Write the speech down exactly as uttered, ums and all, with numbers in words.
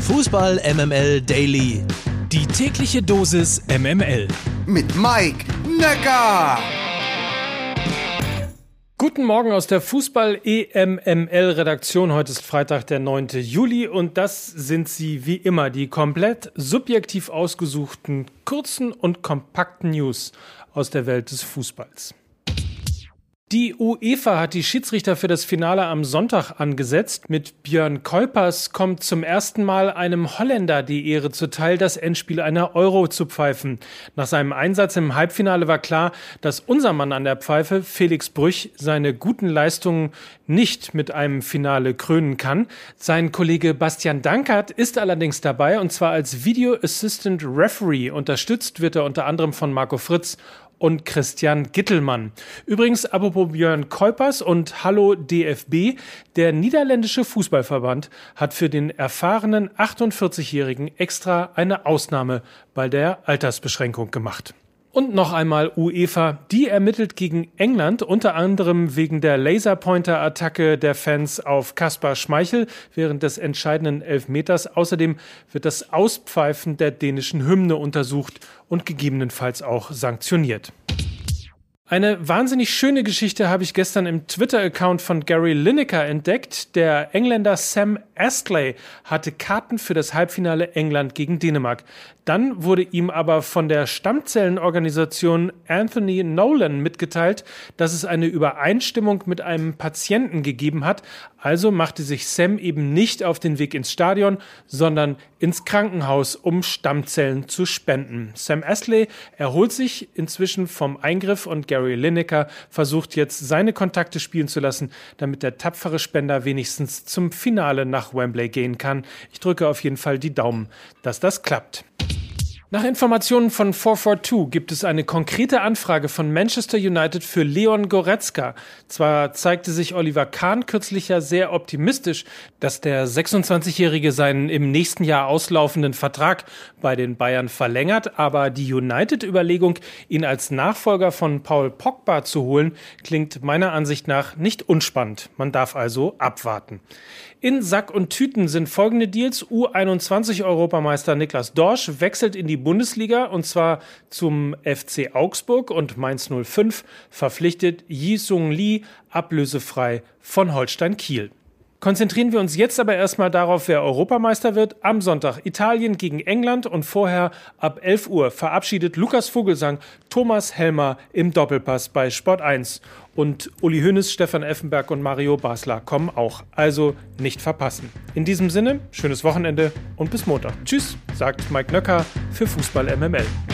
Fußball M M L Daily. Die tägliche Dosis M M L. Mit Mike Nöcker. Guten Morgen aus der Fußball-E M M L-Redaktion. Heute ist Freitag, der neunte Juli und das sind sie wie immer, die komplett subjektiv ausgesuchten, kurzen und kompakten News aus der Welt des Fußballs. Die UEFA hat die Schiedsrichter für das Finale am Sonntag angesetzt. Mit Björn Kuipers kommt zum ersten Mal einem Holländer die Ehre zuteil, das Endspiel einer Euro zu pfeifen. Nach seinem Einsatz im Halbfinale war klar, dass unser Mann an der Pfeife, Felix Brüch, seine guten Leistungen nicht mit einem Finale krönen kann. Sein Kollege Bastian Dankert ist allerdings dabei, und zwar als Video Assistant Referee. Unterstützt wird er unter anderem von Marco Fritz und Christian Gittelmann. Übrigens, apropos Björn Kuipers und Hallo D F B, der niederländische Fußballverband hat für den erfahrenen achtundvierzigjährigen extra eine Ausnahme bei der Altersbeschränkung gemacht. Und noch einmal UEFA, die ermittelt gegen England, unter anderem wegen der Laserpointer-Attacke der Fans auf Kasper Schmeichel während des entscheidenden Elfmeters. Außerdem wird das Auspfeifen der dänischen Hymne untersucht und gegebenenfalls auch sanktioniert. Eine wahnsinnig schöne Geschichte habe ich gestern im Twitter-Account von Gary Lineker entdeckt. Der Engländer Sam Astley hatte Karten für das Halbfinale England gegen Dänemark. Dann wurde ihm aber von der Stammzellenorganisation Anthony Nolan mitgeteilt, dass es eine Übereinstimmung mit einem Patienten gegeben hat. Also machte sich Sam eben nicht auf den Weg ins Stadion, sondern ins Krankenhaus, um Stammzellen zu spenden. Sam Astley erholt sich inzwischen vom Eingriff und Gary Lineker versucht jetzt, seine Kontakte spielen zu lassen, damit der tapfere Spender wenigstens zum Finale nach Wembley gehen kann. Ich drücke auf jeden Fall die Daumen, dass das klappt. Nach Informationen von vier vier zwei gibt es eine konkrete Anfrage von Manchester United für Leon Goretzka. Zwar zeigte sich Oliver Kahn kürzlich ja sehr optimistisch, dass der sechsundzwanzigjährige seinen im nächsten Jahr auslaufenden Vertrag bei den Bayern verlängert, aber die United-Überlegung, ihn als Nachfolger von Paul Pogba zu holen, klingt meiner Ansicht nach nicht unspannend. Man darf also abwarten. In Sack und Tüten sind folgende Deals. U einundzwanzig-Europameister Niklas Dorsch wechselt in die Bundesliga und zwar zum F C Augsburg und Mainz null fünf verpflichtet Ji-Sung Lee ablösefrei von Holstein Kiel. Konzentrieren wir uns jetzt aber erstmal darauf, wer Europameister wird. Am Sonntag Italien gegen England und vorher ab elf Uhr verabschiedet Lukas Vogelsang Thomas Helmer im Doppelpass bei Sport eins. Und Uli Hoeneß, Stefan Effenberg und Mario Basler kommen auch. Also nicht verpassen. In diesem Sinne, schönes Wochenende und bis Montag. Tschüss, sagt Mike Nöcker für Fußball M M L.